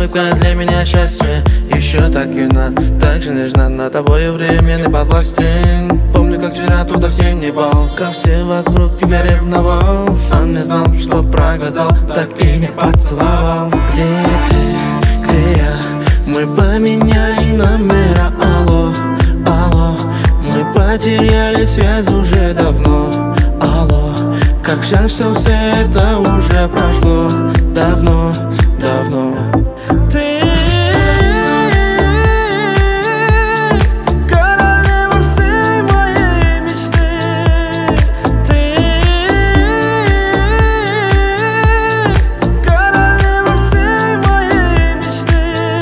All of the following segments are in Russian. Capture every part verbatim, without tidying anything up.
улыбка для меня счастье. Еще так юна, так же нежна, над тобою временный подвластен. Помню, как вчера тут осенний бал, как все вокруг тебя ревновал. Сам не знал, что прогадал, так и не поцеловал. Где ты, где я? Мы поменяли номера, алло, алло. Мы потеряли связь уже давно, алло. Как жаль, что все это уже прошло давно, давно. Ты королева всей моей мечты. Ты королева всей моей мечты.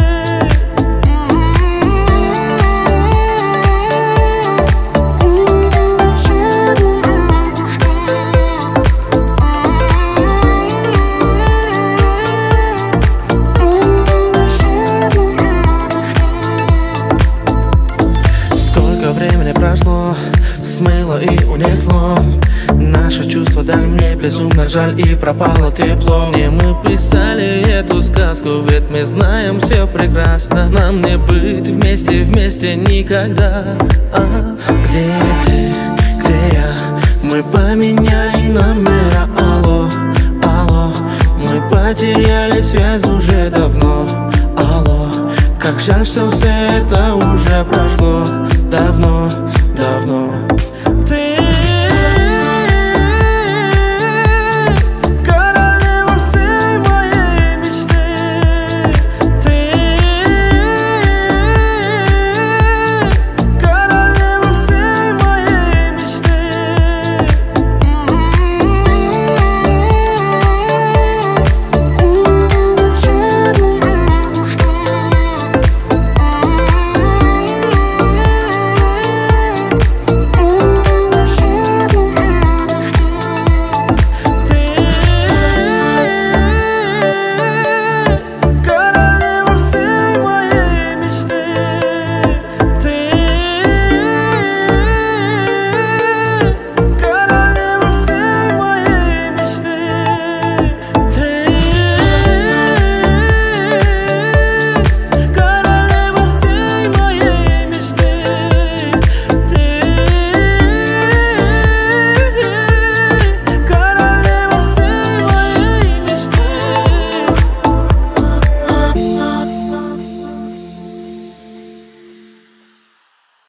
Времени прошло, смыло и унесло наши чувства, дали мне безумно жаль, и пропало тепло. Мне мы писали эту сказку, ведь мы знаем все прекрасно. Нам не быть вместе, вместе никогда. А где ты, где я? Мы поменяли номера, алло, алло. Мы потеряли связь уже давно, алло. Как жаль, что все это уже прошло